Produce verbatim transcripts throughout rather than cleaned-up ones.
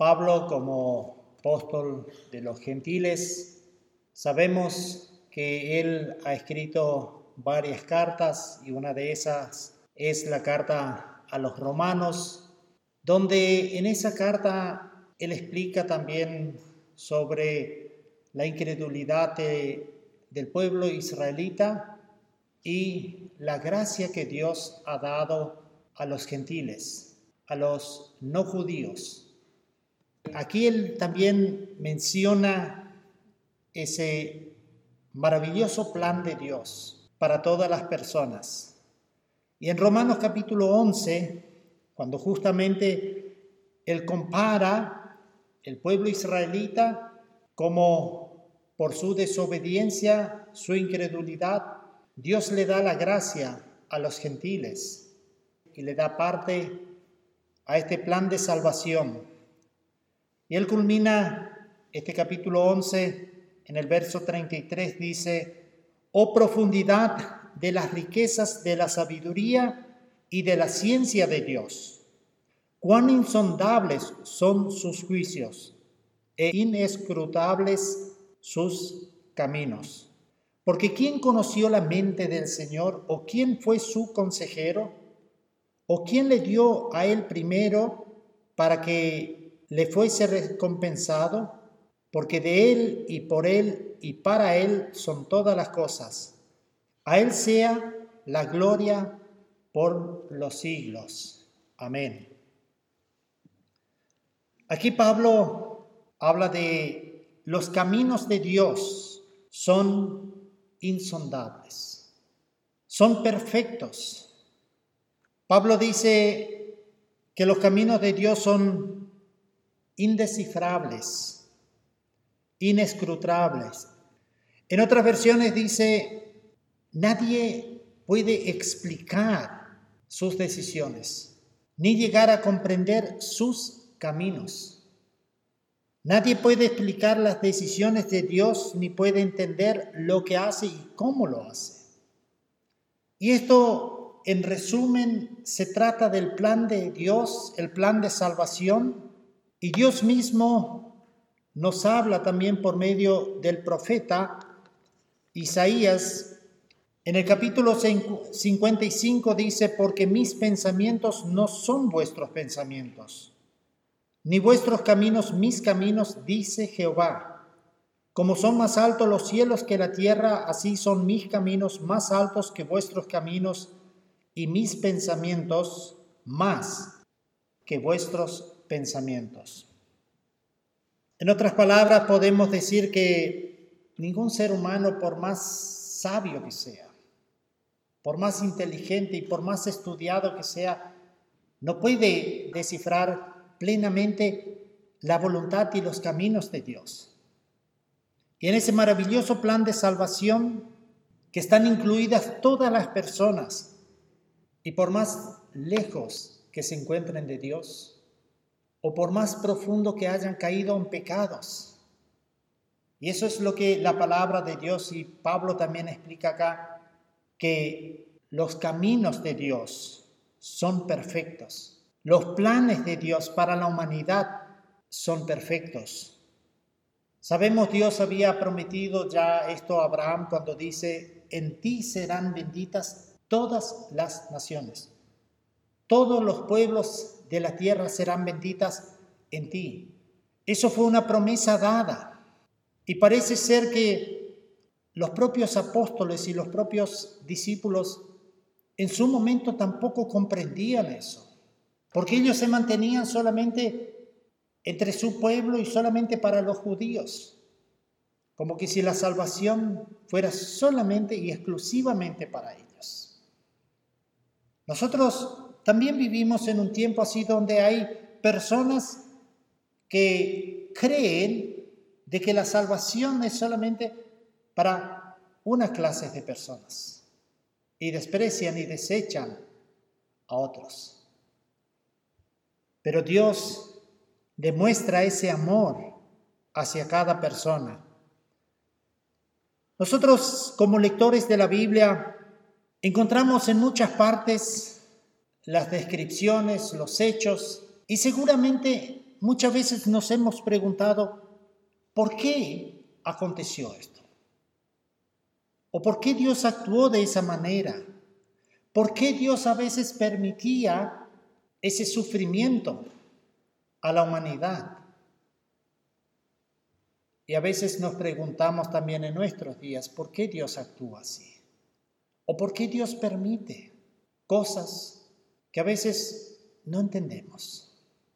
Pablo, como apóstol de los gentiles, sabemos que él ha escrito varias cartas y una de esas es la carta a los romanos, donde en esa carta él explica también sobre la incredulidad de, del pueblo israelita y la gracia que Dios ha dado a los gentiles, a los no judíos. Aquí él también menciona ese maravilloso plan de Dios para todas las personas. Y en Romanos capítulo once, cuando justamente él compara el pueblo israelita como por su desobediencia, su incredulidad, Dios le da la gracia a los gentiles y le da parte a este plan de salvación. Y él culmina este capítulo once en el verso treinta y tres, dice: «Oh profundidad de las riquezas de la sabiduría y de la ciencia de Dios, cuán insondables son sus juicios e inescrutables sus caminos. Porque ¿quién conoció la mente del Señor? ¿O quién fue su consejero? ¿O quién le dio a él primero para que le fuese recompensado? Porque de él y por él y para él son todas las cosas. A él sea la gloria por los siglos. Amén». Aquí Pablo habla de los caminos de Dios son insondables, son perfectos. Pablo dice que los caminos de Dios son indescifrables, inescrutables. En otras versiones dice, nadie puede explicar sus decisiones, ni llegar a comprender sus caminos. Nadie puede explicar las decisiones de Dios, ni puede entender lo que hace y cómo lo hace. Y esto, en resumen, se trata del plan de Dios, el plan de salvación. Y Dios mismo nos habla también por medio del profeta Isaías. En el capítulo cincuenta y cinco dice: «Porque mis pensamientos no son vuestros pensamientos, ni vuestros caminos mis caminos, dice Jehová. Como son más altos los cielos que la tierra, así son mis caminos más altos que vuestros caminos, y mis pensamientos más que vuestros pensamientos». En otras palabras, podemos decir que ningún ser humano, por más sabio que sea, por más inteligente y por más estudiado que sea, no puede descifrar plenamente la voluntad y los caminos de Dios. Y en ese maravilloso plan de salvación que están incluidas todas las personas, y por más lejos que se encuentren de Dios, o por más profundo que hayan caído en pecados. Y eso es lo que la palabra de Dios, y Pablo también explica acá, que los caminos de Dios son perfectos. Los planes de Dios para la humanidad son perfectos. Sabemos, Dios había prometido ya esto a Abraham cuando dice: «En ti serán benditas todas las naciones. Todos los pueblos de la tierra serán benditas en ti». Eso fue una promesa dada. Y parece ser que los propios apóstoles y los propios discípulos en su momento tampoco comprendían eso, porque ellos se mantenían solamente entre su pueblo y solamente para los judíos, como que si la salvación fuera solamente y exclusivamente para ellos. Nosotros también vivimos en un tiempo así donde hay personas que creen de que la salvación es solamente para unas clases de personas y desprecian y desechan a otros. Pero Dios demuestra ese amor hacia cada persona. Nosotros, como lectores de la Biblia, encontramos en muchas partes las descripciones, los hechos, y seguramente muchas veces nos hemos preguntado, ¿por qué aconteció esto? ¿O por qué Dios actuó de esa manera? ¿Por qué Dios a veces permitía ese sufrimiento a la humanidad? Y a veces nos preguntamos también en nuestros días, ¿por qué Dios actúa así? ¿O por qué Dios permite cosas que a veces no entendemos?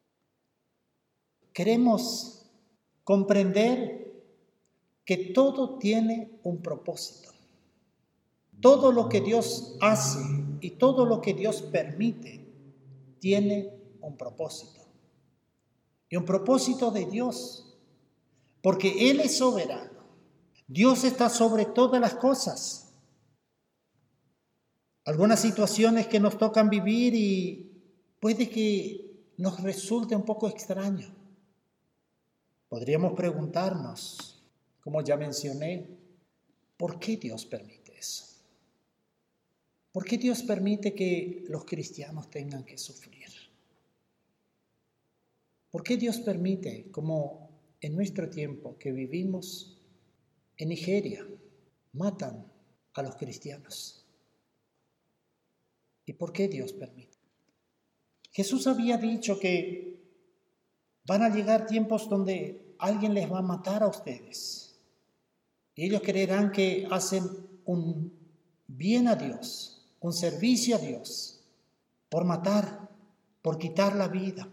Queremos comprender que todo tiene un propósito. Todo lo que Dios hace y todo lo que Dios permite tiene un propósito. Y un propósito de Dios, porque Él es soberano. Dios está sobre todas las cosas. Algunas situaciones que nos tocan vivir y puede que nos resulte un poco extraño. Podríamos preguntarnos, como ya mencioné, ¿por qué Dios permite eso? ¿Por qué Dios permite que los cristianos tengan que sufrir? ¿Por qué Dios permite, como en nuestro tiempo que vivimos en Nigeria, matan a los cristianos? ¿Y por qué Dios permite? Jesús había dicho que van a llegar tiempos donde alguien les va a matar a ustedes. Y ellos creerán que hacen un bien a Dios, un servicio a Dios, por matar, por quitar la vida.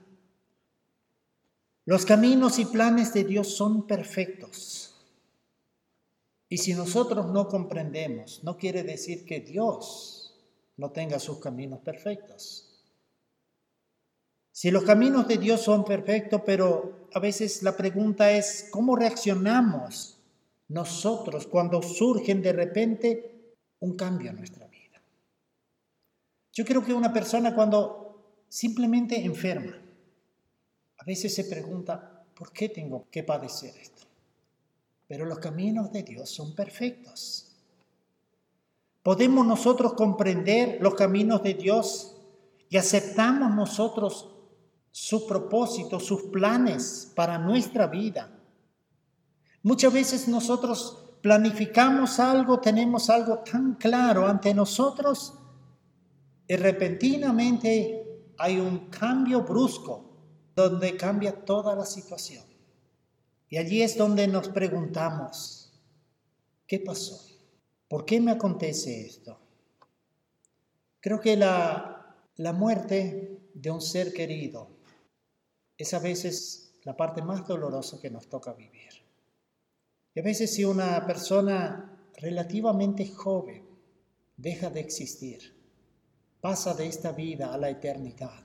Los caminos y planes de Dios son perfectos. Y si nosotros no comprendemos, no quiere decir que Dios no tenga sus caminos perfectos. Si los caminos de Dios son perfectos, pero a veces la pregunta es, ¿cómo reaccionamos nosotros cuando surgen de repente un cambio en nuestra vida? Yo creo que una persona cuando simplemente enferma, a veces se pregunta, ¿por qué tengo que padecer esto? Pero los caminos de Dios son perfectos. ¿Podemos nosotros comprender los caminos de Dios y aceptamos nosotros su propósito, sus planes para nuestra vida? Muchas veces nosotros planificamos algo, tenemos algo tan claro ante nosotros y repentinamente hay un cambio brusco donde cambia toda la situación. Y allí es donde nos preguntamos, ¿qué pasó? ¿Por qué me acontece esto? Creo que la, la muerte de un ser querido es a veces la parte más dolorosa que nos toca vivir. Y a veces si una persona relativamente joven deja de existir, pasa de esta vida a la eternidad,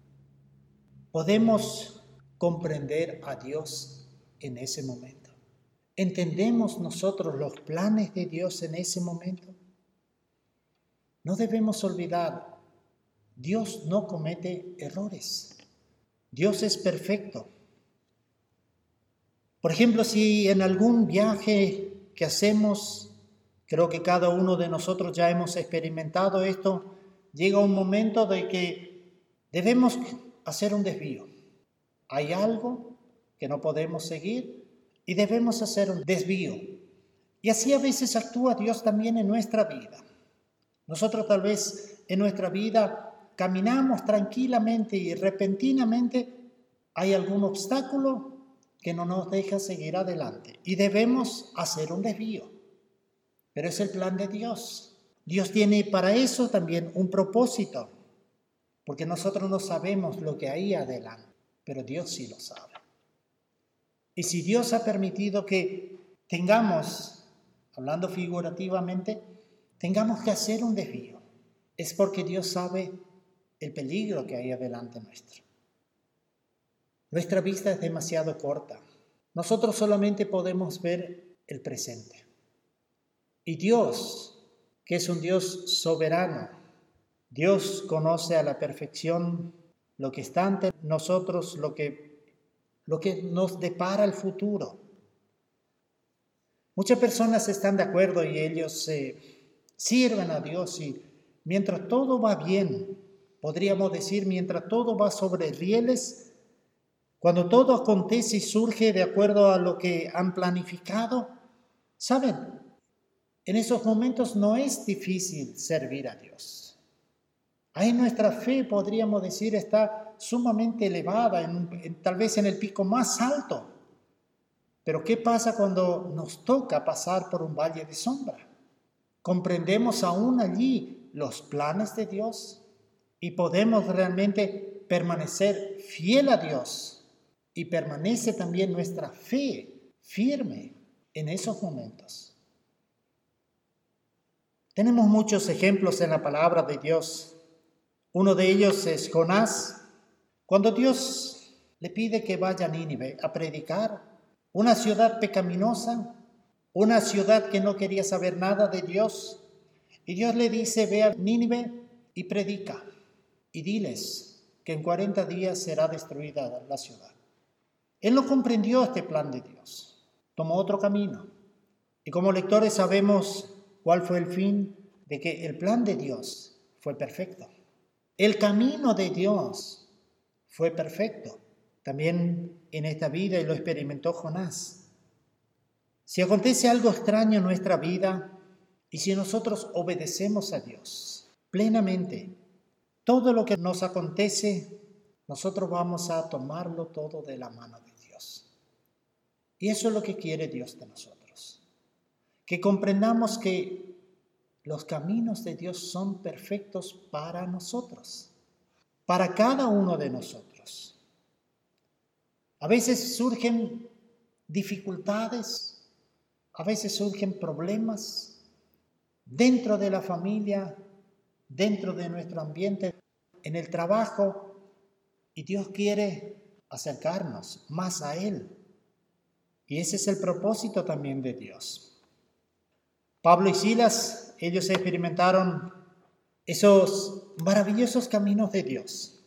podemos comprender a Dios en ese momento. ¿Entendemos nosotros los planes de Dios en ese momento? No debemos olvidar, Dios no comete errores. Dios es perfecto. Por ejemplo, si en algún viaje que hacemos, creo que cada uno de nosotros ya hemos experimentado esto, llega un momento de que debemos hacer un desvío. Hay algo que no podemos seguir y debemos hacer un desvío. Y así a veces actúa Dios también en nuestra vida. Nosotros tal vez en nuestra vida caminamos tranquilamente y repentinamente hay algún obstáculo que no nos deja seguir adelante y debemos hacer un desvío. Pero es el plan de Dios. Dios tiene para eso también un propósito, porque nosotros no sabemos lo que hay adelante, pero Dios sí lo sabe. Y si Dios ha permitido que tengamos, hablando figurativamente, tengamos que hacer un desvío, es porque Dios sabe el peligro que hay adelante nuestro. Nuestra vista es demasiado corta. Nosotros solamente podemos ver el presente. Y Dios, que es un Dios soberano, Dios conoce a la perfección lo que está ante nosotros, lo que, lo que nos depara el futuro. Muchas personas están de acuerdo y ellos eh, sirven a Dios y mientras todo va bien, podríamos decir, mientras todo va sobre rieles, cuando todo acontece y surge de acuerdo a lo que han planificado, ¿saben? En esos momentos no es difícil servir a Dios. Ahí nuestra fe, podríamos decir, está sumamente elevada, en, en, tal vez en el pico más alto. Pero ¿qué pasa cuando nos toca pasar por un valle de sombra? ¿Comprendemos aún allí los planes de Dios? ¿Y podemos realmente permanecer fiel a Dios? ¿Y permanece también nuestra fe firme en esos momentos? Tenemos muchos ejemplos en la palabra de Dios. Uno de ellos es Jonás. Cuando Dios le pide que vaya a Nínive a predicar, una ciudad pecaminosa, una ciudad que no quería saber nada de Dios, y Dios le dice, ve a Nínive y predica, y diles que en cuarenta días será destruida la ciudad. Él no comprendió este plan de Dios, tomó otro camino, y como lectores sabemos cuál fue el fin, de que el plan de Dios fue perfecto. El camino de Dios fue perfecto. También en esta vida, y lo experimentó Jonás. Si acontece algo extraño en nuestra vida, y si nosotros obedecemos a Dios plenamente, todo lo que nos acontece, nosotros vamos a tomarlo todo de la mano de Dios. Y eso es lo que quiere Dios de nosotros. Que comprendamos que los caminos de Dios son perfectos para nosotros, para cada uno de nosotros. A veces surgen dificultades, a veces surgen problemas dentro de la familia, dentro de nuestro ambiente, en el trabajo, y Dios quiere acercarnos más a Él. Y ese es el propósito también de Dios. Pablo y Silas, ellos experimentaron esos maravillosos caminos de Dios.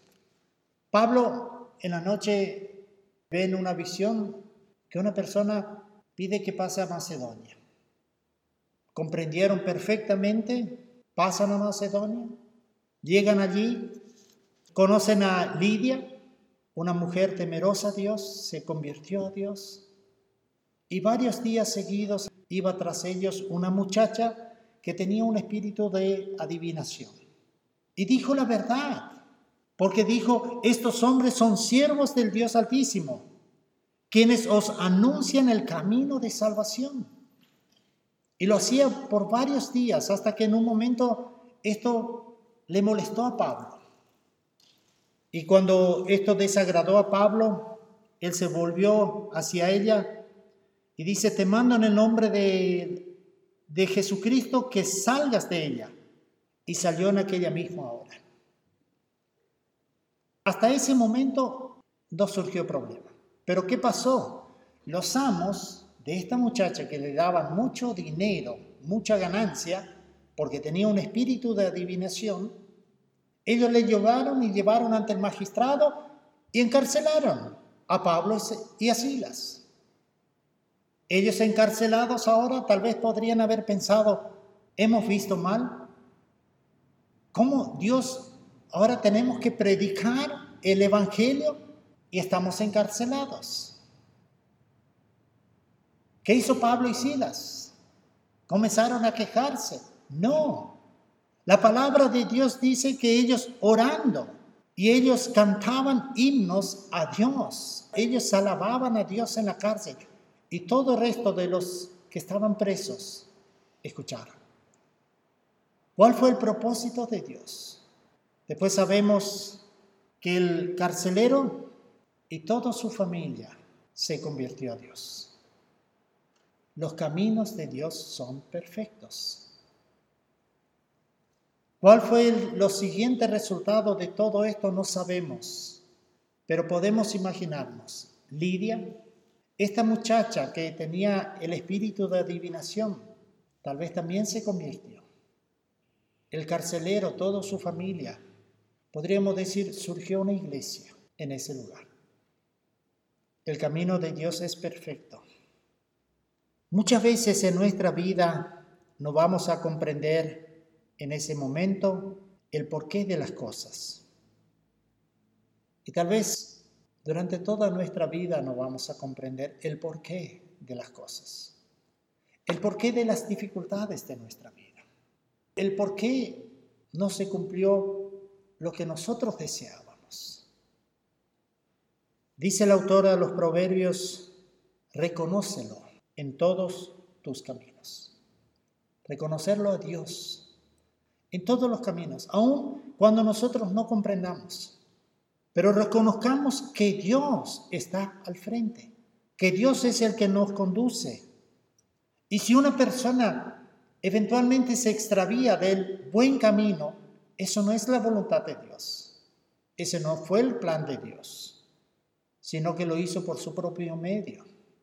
Pablo en la noche ve en una visión que una persona pide que pase a Macedonia. Comprendieron perfectamente, pasan a Macedonia, llegan allí, conocen a Lidia, una mujer temerosa a Dios, se convirtió a Dios, y varios días seguidos iba tras ellos una muchacha que tenía un espíritu de adivinación. Y dijo la verdad, porque dijo, estos hombres son siervos del Dios Altísimo, quienes os anuncian el camino de salvación. Y lo hacía por varios días, hasta que en un momento esto le molestó a Pablo. Y cuando esto desagradó a Pablo, él se volvió hacia ella y dice, te mando en el nombre de, de Jesucristo que salgas de ella. Y salió en aquella misma hora. Hasta ese momento no surgió problema. Pero ¿qué pasó? Los amos de esta muchacha que le daban mucho dinero, mucha ganancia, porque tenía un espíritu de adivinación, ellos le llevaron y llevaron ante el magistrado y encarcelaron a Pablo y a Silas. Ellos encarcelados ahora tal vez podrían haber pensado, hemos visto mal. ¿Cómo Dios ahora tenemos que predicar el evangelio y estamos encarcelados? ¿Qué hizo Pablo y Silas? ¿Comenzaron a quejarse? No. La palabra de Dios dice que ellos orando y ellos cantaban himnos a Dios. Ellos alababan a Dios en la cárcel y todo el resto de los que estaban presos escucharon. ¿Cuál fue el propósito de Dios? Después sabemos que el carcelero y toda su familia se convirtió a Dios. Los caminos de Dios son perfectos. ¿Cuál fue el, los siguientes resultados de todo esto? No sabemos, pero podemos imaginarnos. Lidia, esta muchacha que tenía el espíritu de adivinación, tal vez también se convirtió. El carcelero, toda su familia, podríamos decir, surgió una iglesia en ese lugar. El camino de Dios es perfecto. Muchas veces en nuestra vida no vamos a comprender en ese momento el porqué de las cosas. Y tal vez Durante toda nuestra vida no vamos a comprender el porqué de las cosas, el porqué de las dificultades de nuestra vida, el porqué no se cumplió lo que nosotros deseábamos. Dice el autor de los Proverbios, reconócelo en todos tus caminos. Reconocerlo a Dios en todos los caminos, aun cuando nosotros no comprendamos. Pero reconozcamos que Dios está al frente, que Dios es el que nos conduce. Y si una persona eventualmente se extravía del buen camino, eso no es la voluntad de Dios. Ese no fue el plan de Dios, sino que lo hizo por su propio medio.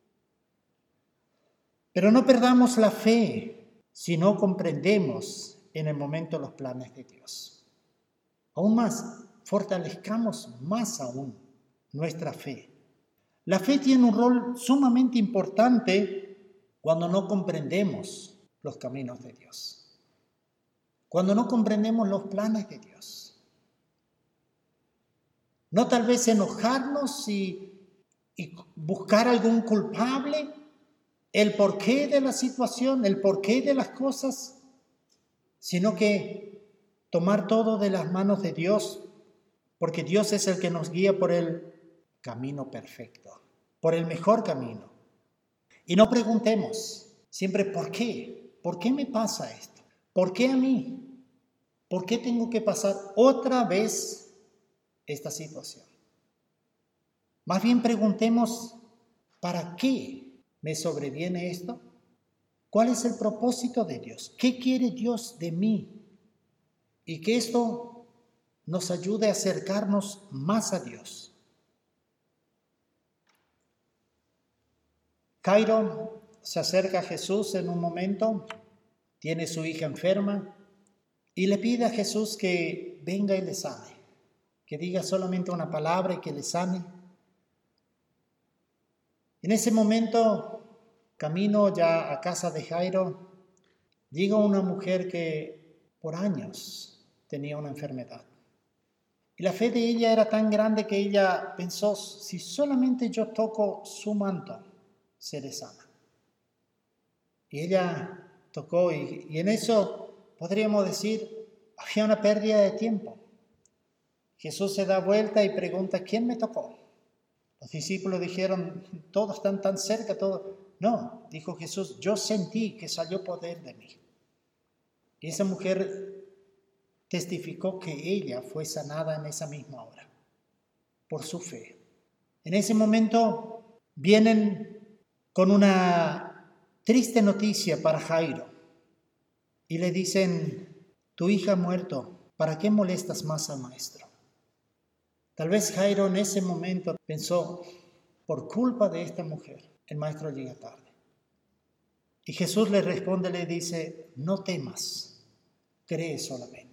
Pero no perdamos la fe si no comprendemos en el momento los planes de Dios. Aún más, fortalezcamos más aún nuestra fe. La fe tiene un rol sumamente importante cuando no comprendemos los caminos de Dios, cuando no comprendemos los planes de Dios. No tal vez enojarnos y, y buscar algún culpable, el porqué de la situación, el porqué de las cosas, sino que tomar todo de las manos de Dios, porque Dios es el que nos guía por el camino perfecto, por el mejor camino. Y no preguntemos siempre ¿por qué? ¿Por qué me pasa esto? ¿Por qué a mí? ¿Por qué tengo que pasar otra vez esta situación? Más bien preguntemos ¿para qué me sobreviene esto? ¿Cuál es el propósito de Dios? ¿Qué quiere Dios de mí? Y que esto nos ayude a acercarnos más a Dios. Jairo se acerca a Jesús en un momento, tiene su hija enferma y le pide a Jesús que venga y le sane, que diga solamente una palabra y que le sane. En ese momento, camino ya a casa de Jairo, llega una mujer que por años tenía una enfermedad. Y la fe de ella era tan grande que ella pensó, si solamente yo toco su manto, seré sana. Y ella tocó y, y en eso podríamos decir, había una pérdida de tiempo. Jesús se da vuelta y pregunta, ¿quién me tocó? Los discípulos dijeron, todos están tan cerca, todos. No, dijo Jesús, yo sentí que salió poder de mí. Y esa mujer testificó que ella fue sanada en esa misma hora, por su fe. En ese momento vienen con una triste noticia para Jairo y le dicen, tu hija ha muerto, ¿para qué molestas más al maestro? Tal vez Jairo en ese momento pensó, por culpa de esta mujer, el maestro llega tarde. Y Jesús le responde, le dice, no temas, cree solamente.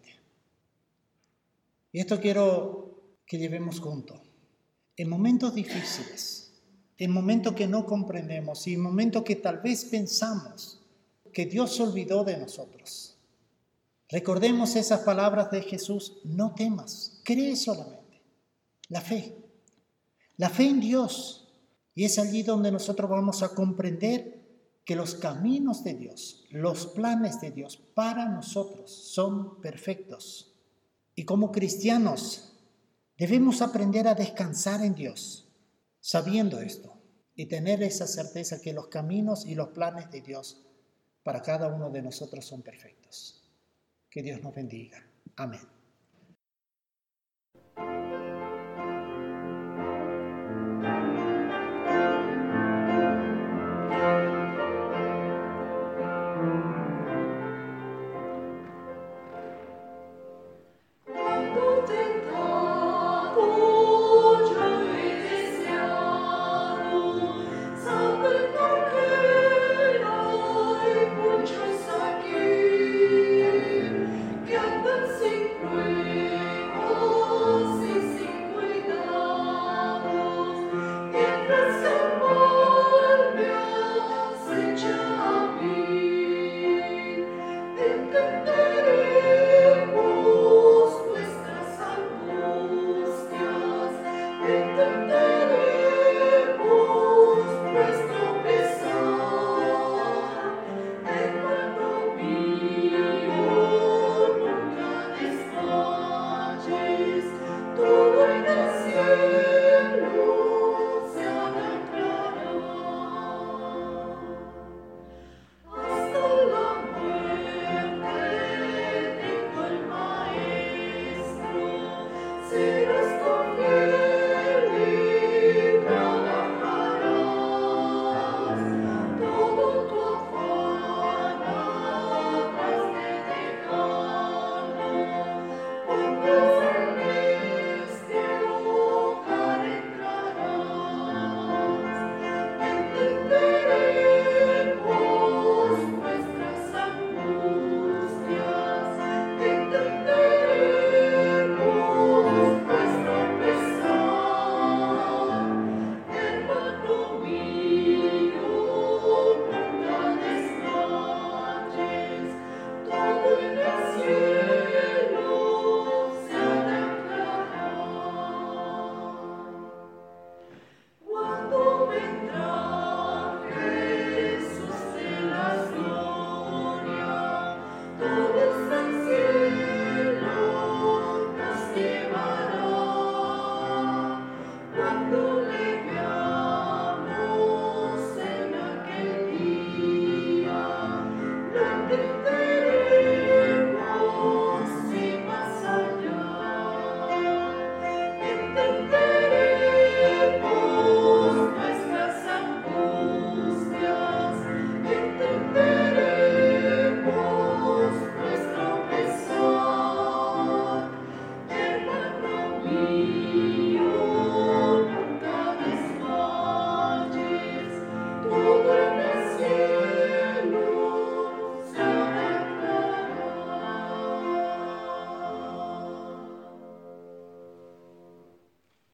Y esto quiero que llevemos junto. En momentos difíciles, en momentos que no comprendemos y en momentos que tal vez pensamos que Dios se olvidó de nosotros, recordemos esas palabras de Jesús, no temas, cree solamente. La fe, la fe en Dios. Y es allí donde nosotros vamos a comprender que los caminos de Dios, los planes de Dios para nosotros son perfectos. Y como cristianos debemos aprender a descansar en Dios, sabiendo esto y tener esa certeza que los caminos y los planes de Dios para cada uno de nosotros son perfectos. Que Dios nos bendiga. Amén.